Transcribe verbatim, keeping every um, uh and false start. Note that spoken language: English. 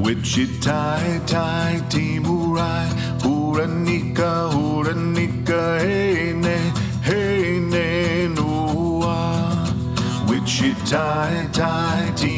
Wichita, Tai, Timurai, Huranika, Huranika, hey ne, hey ne, noa. Wichita, Tai, Timurai.